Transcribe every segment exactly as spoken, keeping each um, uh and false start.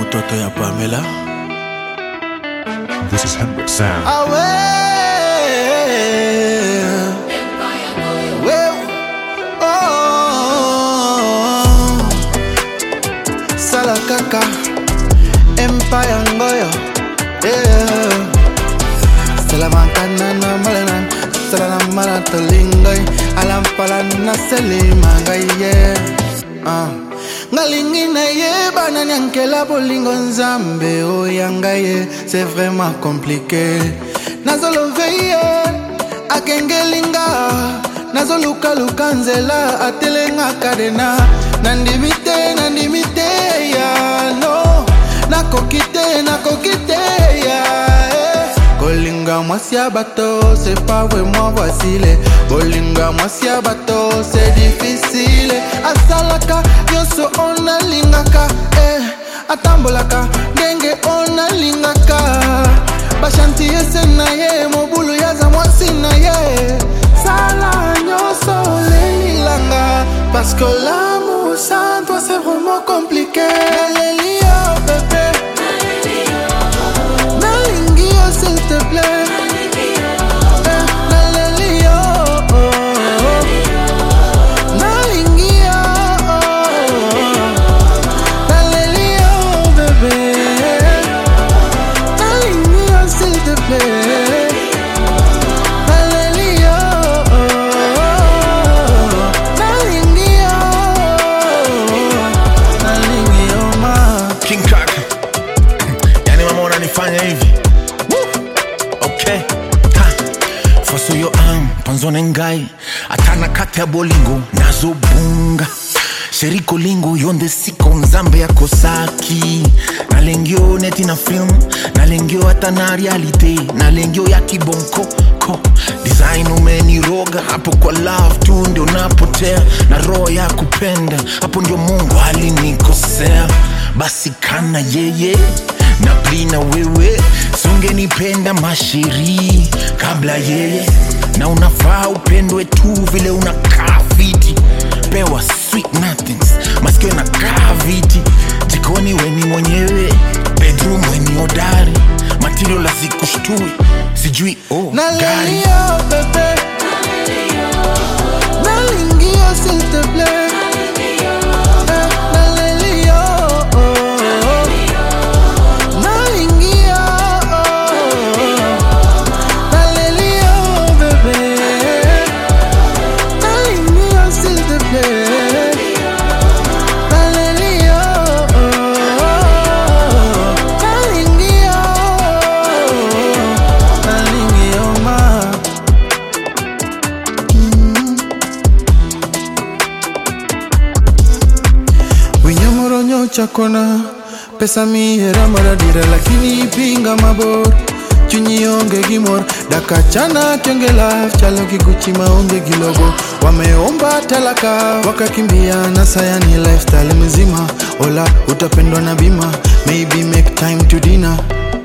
Mutoto ya Pamela. This is Hendrik Sound. Away, well, oh, Salakaka, Empire Ngoyo, yeah. Salamakana na malena, salamana tolingai, alampala na selimanga, yeah. Ah. Ngalingi na ye bana nyankela bolingo nzambe o yangaye, c'est vraiment compliqué. Nazolo veye akengelinga, nazolo luka luka nzela atelenga kadena, nandimite nandimite ya no, nakokite nakokite ya eh. Bolinga mwasia bato, c'est pas vraiment facile. Bolinga mwasia bato, c'est difficile. Asalaka, yoso ona lingaka, eh. Atambolaka, genge ona lingaka. Bashanti yese na ye, mobulu yaza mwasi na ye. Sala nyoso le langa, parce que l'amour sans toi c'est vraiment compliqué. Nalelio bébé, s'il te plaît, Nalelio, Nalingio, Nalelio, bébé, Nalingio, s'il te plaît, Nalelio, Nalingio, Nalingio, ma King Kaka, yani mama unanifanya hivi. Okay, ha, foso yo am, panzone ngai atana kate ya bolingo, nazo bunga Sheriko lingo, yonde siko nzambe ya kosaki. Nalengyo neti na film, nalengyo ata na reality, nalengyo ya kibonko ko. Design umeniroga, hapo kwa love tu ndio napotea. Na roho ya kupenda, hapo ndio Mungu alinikosea. Basi kana yeye, na plina wewe, songe nipenda mashiri kabla yeye. Na unafaa upendwe tu vile unakaa fiti. Pewa sweet nothings, masikio na kaviti. Jikoni weni mwenyewe, bedroom weni odari. Material lazikushtui, sijui oh gari. Nalelio bébé, Nalingio s'il te plaît, Nalelio, Nalingio, Nalelio bébé, Nalingio s'il te plaît, Nalelio, Nalingio, Nalingio ma. Winyamoronyo chakona, pesa mi era maradira lakini ipinga mabor. Chunyi onge gimor, daka chana kenge life, chalo kikuchi maonge gilogo. Wameomba talaka, wakakimbia na sayani lifestyle mzima. Ola, utapendwa na bima, maybe make time to dinner.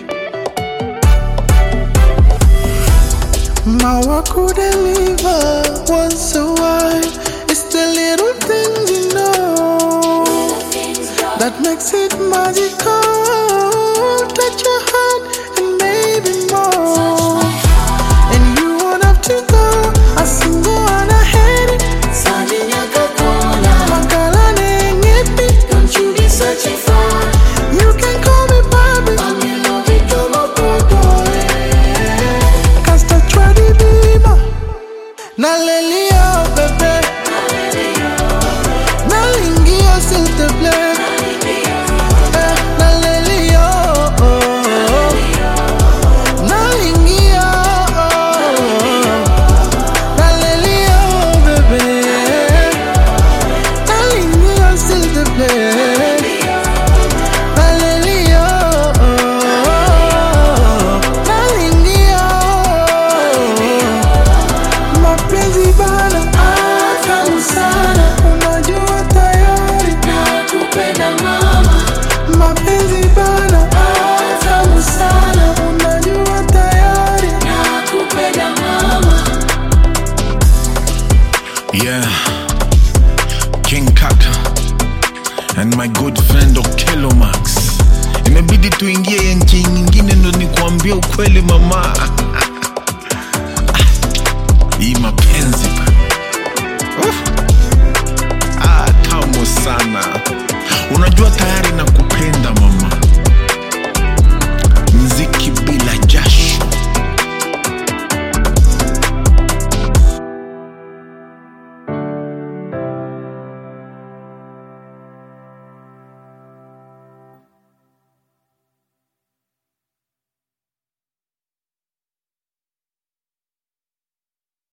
Mawa could deliver once a while. It's the little things you know that makes it magical. Touch your heart and maybe more. And you won't have to go. I sing go on ahead. Makala nengepi. Don't you be searching for. You can call me Bobby. Casta Tradi Bima. Nalelio bébé, Nalingio s'il te plaît, Nalelio, Nalingio, Nalelio bébé, Nalingio s'il te plaît, Nalelio, Nalingio, mapenzi bana atamu sana, unajua tayari nakupenda mama. Mapenzi bana atamu sana, unajua tayari nakupenda mama. Yeah, King Kaka and my good friend Okello Max. imebidi tuingie nchi nyingine ndo nikuambie ukweli mama. Hii mapenzi ba uh. Ah, tamu sana. Unajua